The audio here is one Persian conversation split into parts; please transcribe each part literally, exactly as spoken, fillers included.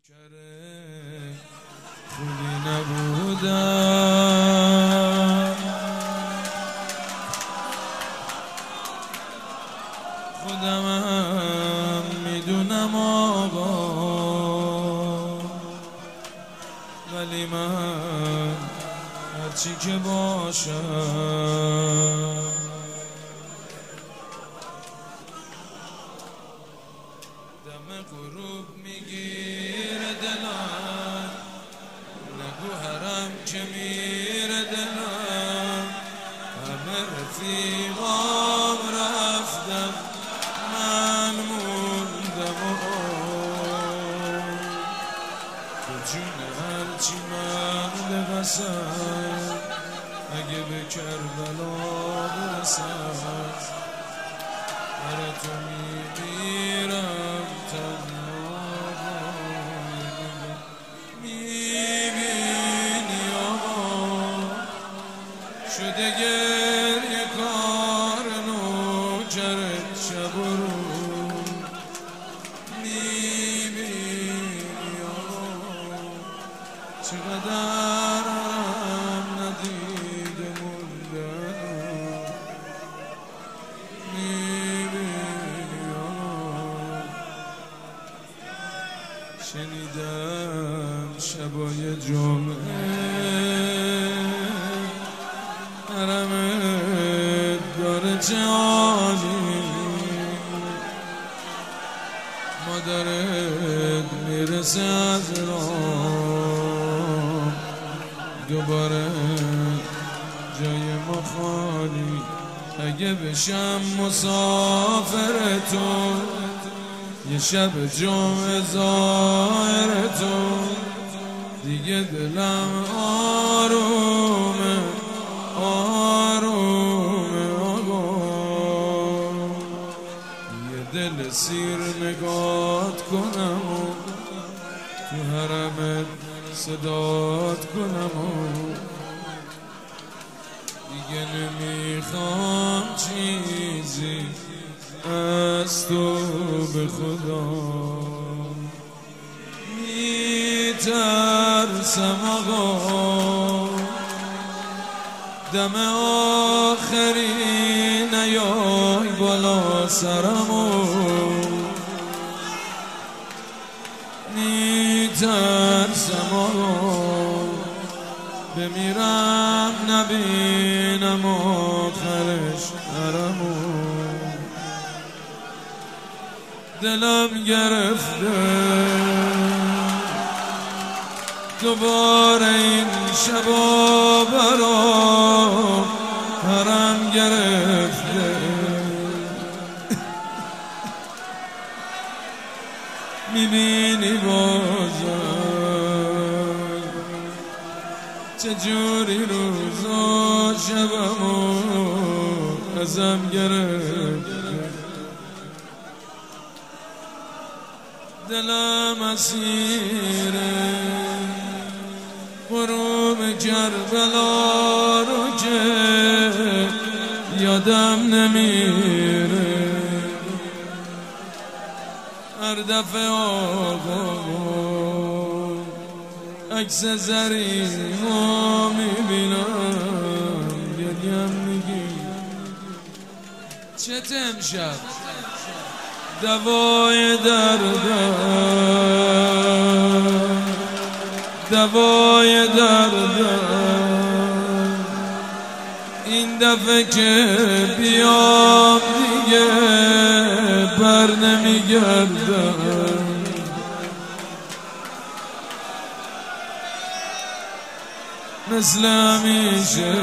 کره خوبی نبودم، خودمم میدونم آقا، ولی من هرچی که باشم دم غروب میگیره دلم، نگو حرم که میره دلم، همه رفیقام رفتم من موندم و تو جون هرچی من بسم اگه به کربلا برسم برای تو میمیرم تنها، میبینی آقا شده گریه کار نوکرت شب و روز، میبینی آقا چقدر هم ندیده موندن، میبینی آقا شنیدم شبای جمعه حرمت داره جانی، مادرت میرسه از راه دوباره جای ما خالی، اگه بشم مسافر تو یه شب جمعه ظاهر تو دیگه دلم آرومه آرومه آقا، یه دل سیر نگات کنم و تو حرمت صدات کنم و دیگه نمیخوام چیزی از تو به خدا، میترسم آقا دم آخری نیای بالا سرمو، میترسم آقا بمیرم نبینم آخرش حرمو، دلم گرفته دوباره این شبا برام حرم گرفته، میبینی بازم چجوری روزا شبمو ازم گرفته، دلم اسیره غروب کربلا رو که یادم نمیره، هر دفعه آقا عکس زریمو میبینم گریم میگی چه امشب دوای دردم دوای دردم این دفعه که بیام دیگه بر نمیگردم، مثل همیشه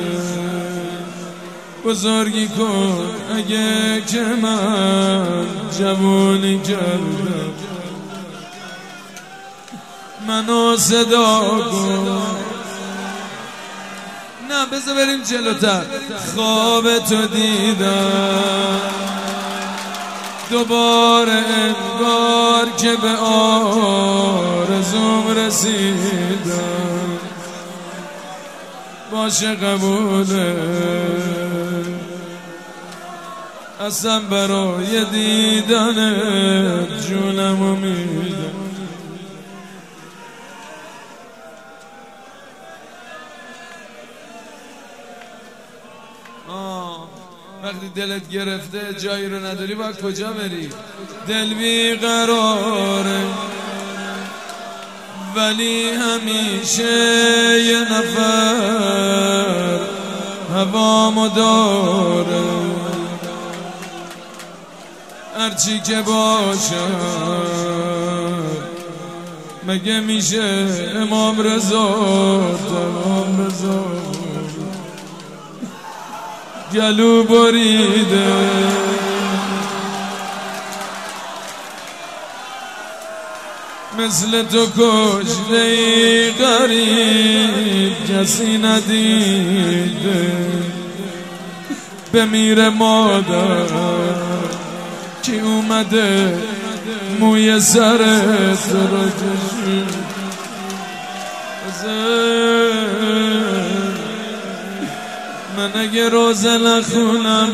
بزرگی کن اگه که من جوانی کردم، منو صدا کن، نه بذار بریم جلوتر، خواب تو دیدم دوباره انگار که به آرزوم رسیدم، باشه قبوله اصلا برای دیدن جونمو میدم، وقتی دلت گرفته جایی رو نداری باید کجا بری؟ دل بیقراره ولی همیشه یه نفر هوامو داره. هرچی که باشم مگه میشه امام رضا امام رضا گلو بریده مثل تو کشته ای غریب کسی ندیده بمیره مادر کی اومده موی سرت رو کشید من اگه روزه نخونم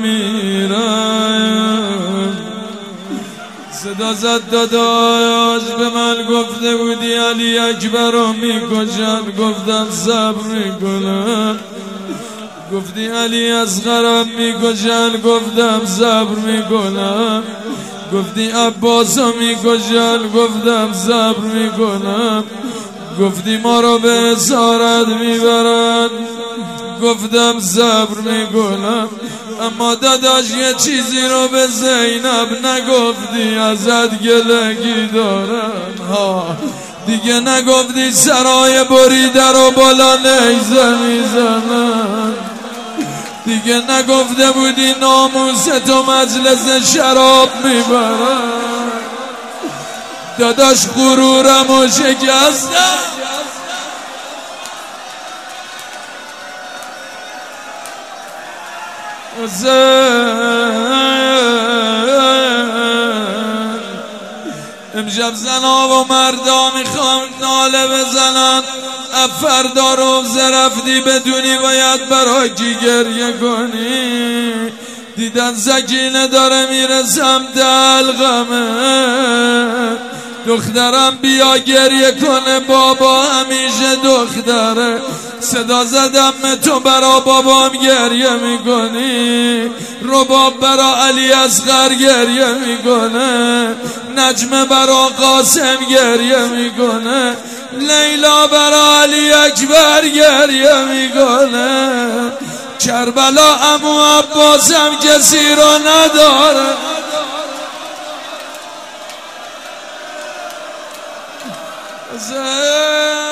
میمیرم. صدا زد داداش به من گفته بودی علی اکبر رو میکشن گفتم صبر میکنم. گفتی علی اصغرم میکشن گفتم صبر میکنم. گفتی عباس رو میکشن گفتم صبر میکنم. گفتی ما رو به اسارت میبرن گفتم صبر میکنم. اما داداش یه چیزی رو به زینب نگفتی ازت گلگی دارم ها. دیگه نگفتی سرای بریده رو بالا نیزه میزنن. دیگه نگفته بودی ناموس تو مجلس شراب میبرن. داداش غرورم و شکستم امشب زنا و مردا میخوام ناله بزنن. فردا روز رفتی بدونی باید برای کی گریه کنی. دیدن سکینه داره میره سمت حلقمه. دخترم بیا گریه کنه بابا همیشه دختره. صدا زدم تو برا بابام گریه میکنی. رباب برا علی اصغر گریه میکنه. نجمه برا قاسم گریه میکنه. لیلا برا علی اکبر گریه میکنه. کربلا عمو عباسم کسی رو نداره. زه